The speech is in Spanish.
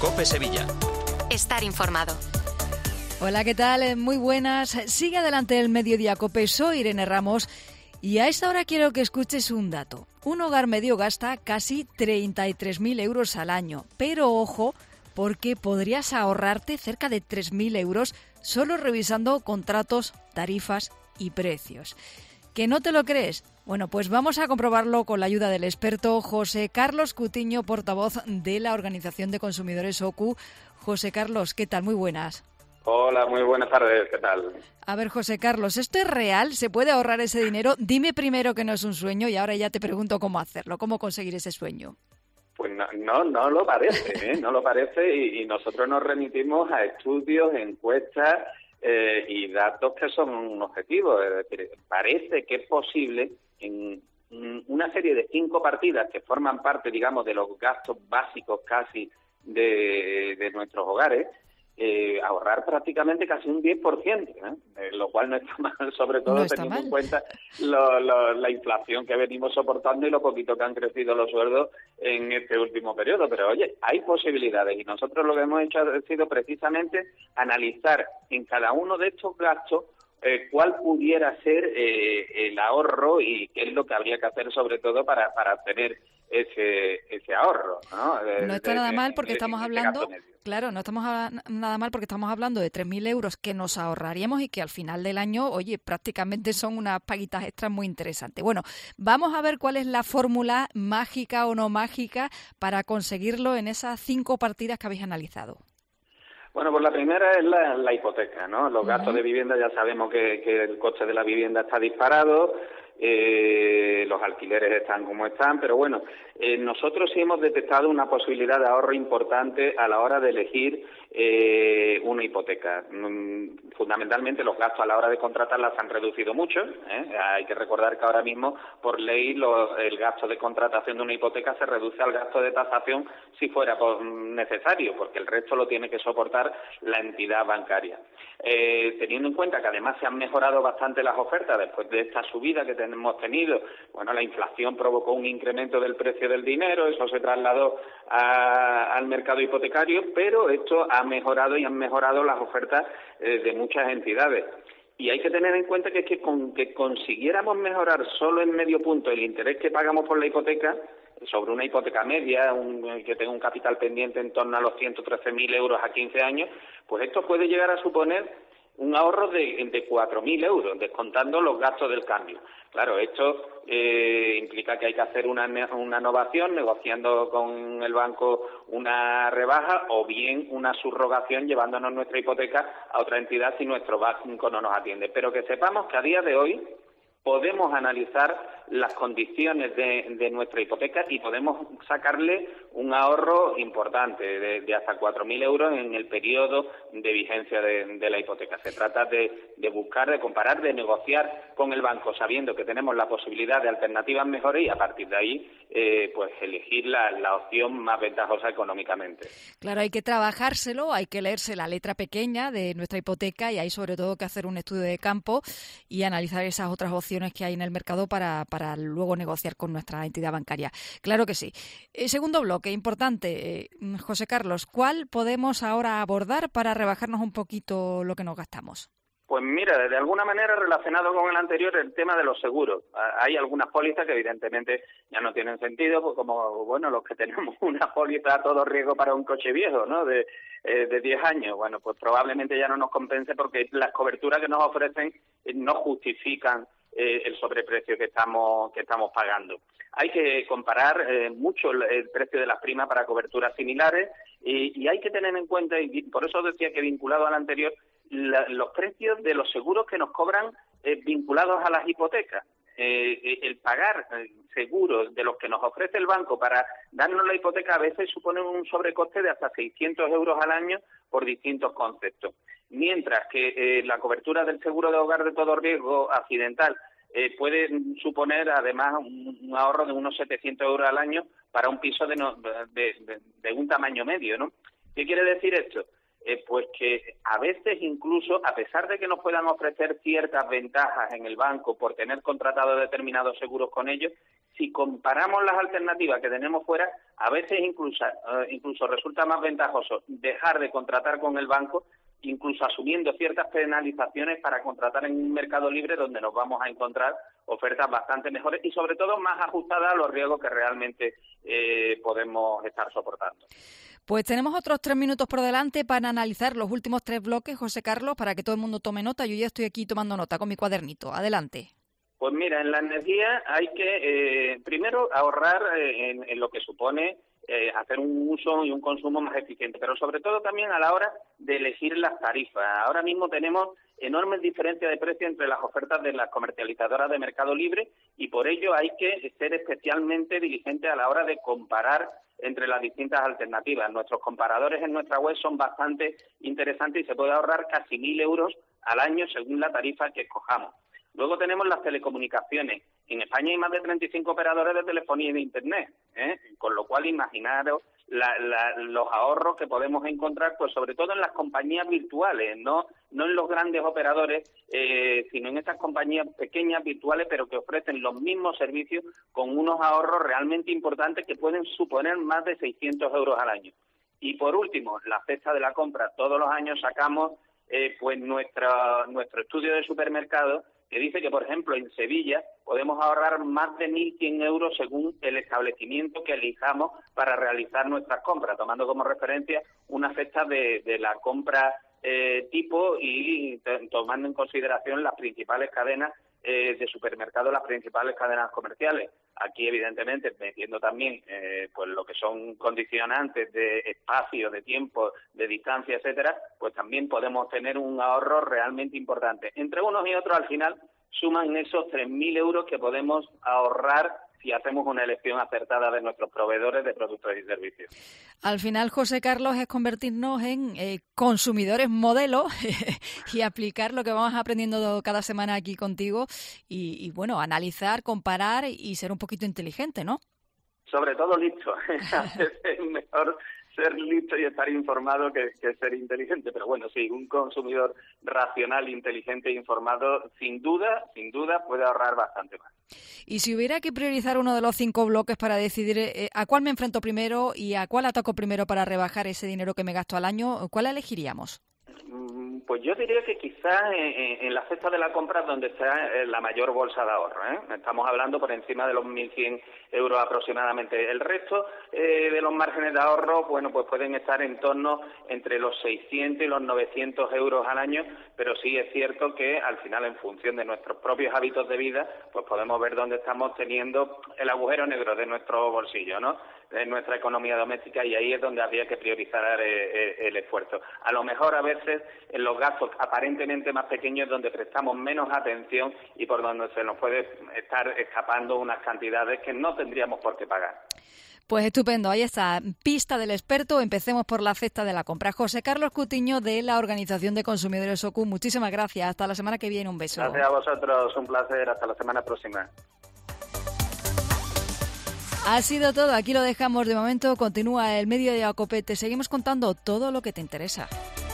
COPE Sevilla. Estar informado. Hola, ¿qué tal? Muy buenas. Sigue adelante el Mediodía COPE. Soy Irene Ramos y a esta hora quiero que escuches un dato. Un hogar medio gasta casi 33.000 euros al año. Pero ojo, porque podrías ahorrarte cerca de 3.000 euros solo revisando contratos, tarifas y precios. ¿Que no te lo crees? Bueno, pues vamos a comprobarlo con la ayuda del experto José Carlos Cutiño, portavoz de la Organización de Consumidores OCU. José Carlos, ¿qué tal? Muy buenas. Hola, muy buenas tardes, ¿qué tal? A ver, José Carlos, ¿esto es real? ¿Se puede ahorrar ese dinero? Dime primero que no es un sueño y ahora ya te pregunto cómo hacerlo, cómo conseguir ese sueño. Pues no lo parece, no lo parece y nosotros nos remitimos a estudios, encuestas y datos que son objetivos. Es decir, parece que es posible en una serie de 5 partidas que forman parte, digamos, de los gastos básicos casi de nuestros hogares, ahorrar prácticamente casi un 10%, lo cual no está mal, sobre todo teniendo en cuenta la inflación que venimos soportando y lo poquito que han crecido los sueldos en este último periodo. Pero oye, hay posibilidades y nosotros lo que hemos hecho ha sido precisamente analizar en cada uno de estos gastos cuál pudiera ser el ahorro y qué es lo que habría que hacer sobre todo para obtener ese ahorro, ¿no? No está nada mal porque estamos hablando, claro, no estamos nada mal porque estamos hablando de 3.000 euros que nos ahorraríamos y que al final del año, oye, prácticamente son unas paguitas extras muy interesantes. Bueno, vamos a ver cuál es la fórmula mágica o no mágica para conseguirlo en esas 5 partidas que habéis analizado. Bueno, pues la primera es la hipoteca, ¿no? Los gastos de vivienda, ya sabemos que el coste de la vivienda está disparado, los alquileres están como están, pero bueno, nosotros sí hemos detectado una posibilidad de ahorro importante a la hora de elegir una hipoteca. Fundamentalmente los gastos a la hora de contratarla se han reducido mucho, Hay que recordar que ahora mismo por ley el gasto de contratación de una hipoteca se reduce al gasto de tasación si fuera necesario, porque el resto lo tiene que soportar la entidad bancaria. Teniendo en cuenta que además se han mejorado bastante las ofertas después de esta subida que hemos tenido, bueno, la inflación provocó un incremento del precio del dinero, eso se trasladó al mercado hipotecario, pero esto ha mejorado y han mejorado las ofertas de muchas entidades. Y hay que tener en cuenta que es que con que consiguiéramos mejorar solo en medio punto el interés que pagamos por la hipoteca, sobre una hipoteca media, que tenga un capital pendiente en torno a los 113.000 euros a 15 años, pues esto puede llegar a suponer un ahorro de 4.000 euros, descontando los gastos del cambio. Claro, esto implica que hay que hacer una innovación, negociando con el banco una rebaja o bien una subrogación, llevándonos nuestra hipoteca a otra entidad si nuestro banco no nos atiende. Pero que sepamos que a día de hoy podemos analizar las condiciones de nuestra hipoteca y podemos sacarle un ahorro importante de hasta 4.000 euros en el periodo de vigencia de la hipoteca. Se trata de buscar, de comparar, de negociar con el banco sabiendo que tenemos la posibilidad de alternativas mejores y a partir de ahí pues elegir la opción más ventajosa económicamente. Claro, hay que trabajárselo, hay que leerse la letra pequeña de nuestra hipoteca y hay sobre todo que hacer un estudio de campo y analizar esas otras opciones que hay en el mercado para luego negociar con nuestra entidad bancaria. Claro que sí. Segundo bloque, importante. José Carlos, ¿cuál podemos ahora abordar para rebajarnos un poquito lo que nos gastamos? Pues mira, de alguna manera relacionado con el anterior, el tema de los seguros. Hay algunas pólizas que evidentemente ya no tienen sentido, pues como bueno los que tenemos una póliza a todo riesgo para un coche viejo, ¿no? De 10 años. Bueno, pues probablemente ya no nos compense porque las coberturas que nos ofrecen no justifican el sobreprecio que estamos pagando. Hay que comparar mucho el precio de las primas para coberturas similares y hay que tener en cuenta, y por eso decía que vinculado al anterior, los precios de los seguros que nos cobran vinculados a las hipotecas. El pagar seguros de los que nos ofrece el banco para darnos la hipoteca a veces supone un sobrecoste de hasta 600 euros al año por distintos conceptos. Mientras que la cobertura del seguro de hogar de todo riesgo accidental puede suponer además un ahorro de unos 700 euros al año para un piso de un tamaño medio, ¿no? ¿Qué quiere decir esto? Pues que a veces incluso, a pesar de que nos puedan ofrecer ciertas ventajas en el banco por tener contratado determinados seguros con ellos, si comparamos las alternativas que tenemos fuera, a veces incluso resulta más ventajoso dejar de contratar con el banco, incluso asumiendo ciertas penalizaciones para contratar en un mercado libre donde nos vamos a encontrar ofertas bastante mejores y sobre todo más ajustadas a los riesgos que realmente podemos estar soportando. Pues tenemos otros 3 minutos por delante para analizar los últimos 3 bloques, José Carlos, para que todo el mundo tome nota. Yo ya estoy aquí tomando nota con mi cuadernito. Adelante. Pues mira, en la energía hay que primero ahorrar en lo que supone hacer un uso y un consumo más eficiente, pero sobre todo también a la hora de elegir las tarifas. Ahora mismo tenemos enormes diferencias de precio entre las ofertas de las comercializadoras de Mercado Libre y por ello hay que ser especialmente diligente a la hora de comparar entre las distintas alternativas. Nuestros comparadores en nuestra web son bastante interesantes y se puede ahorrar casi 1.000 euros al año según la tarifa que escojamos. Luego tenemos las telecomunicaciones. En España hay más de 35 operadores de telefonía y de Internet, con lo cual imaginaros los ahorros que podemos encontrar, pues sobre todo en las compañías virtuales, no en los grandes operadores, sino en estas compañías pequeñas virtuales, pero que ofrecen los mismos servicios con unos ahorros realmente importantes que pueden suponer más de 600 euros al año. Y por último, la cesta de la compra. Todos los años sacamos pues nuestro estudio de supermercado, que dice que, por ejemplo, en Sevilla podemos ahorrar más de 1.100 euros según el establecimiento que elijamos para realizar nuestras compras, tomando como referencia una cesta de la compra tipo y tomando en consideración las principales cadenas de supermercados, las principales cadenas comerciales. Aquí, evidentemente, metiendo también pues lo que son condicionantes de espacio, de tiempo, de distancia, etcétera, pues también podemos tener un ahorro realmente importante. Entre unos y otros, al final, suman esos 3.000 euros que podemos ahorrar si hacemos una elección acertada de nuestros proveedores de productos y servicios. Al final, José Carlos, es convertirnos en consumidores modelo y aplicar lo que vamos aprendiendo cada semana aquí contigo y bueno, analizar, comparar y ser un poquito inteligente, ¿no? Sobre todo listo. Es mejor ser listo y estar informado que ser inteligente, pero bueno, sí, un consumidor racional, inteligente e informado, sin duda puede ahorrar bastante más. Y si hubiera que priorizar uno de los 5 bloques para decidir a cuál me enfrento primero y a cuál ataco primero para rebajar ese dinero que me gasto al año, ¿cuál elegiríamos? Pues yo diría que quizás en la cesta de la compra es donde está la mayor bolsa de ahorro, Estamos hablando por encima de los 1.100 euros aproximadamente. El resto de los márgenes de ahorro, bueno, pues pueden estar en torno entre los 600 y los 900 euros al año, pero sí es cierto que al final, en función de nuestros propios hábitos de vida, pues podemos ver dónde estamos teniendo el agujero negro de nuestro bolsillo, ¿no?, de nuestra economía doméstica, y ahí es donde habría que priorizar el esfuerzo. A lo mejor a veces en los gastos aparentemente más pequeños donde prestamos menos atención y por donde se nos puede estar escapando unas cantidades que no tendríamos por qué pagar. Pues estupendo, ahí está, pista del experto. Empecemos por la cesta de la compra. José Carlos Cutiño, de la Organización de Consumidores OCU, muchísimas gracias. Hasta la semana que viene, un beso. Gracias a vosotros, un placer. Hasta la semana próxima. Ha sido todo, aquí lo dejamos de momento. Continúa el Mediodía Cope, te seguimos contando todo lo que te interesa.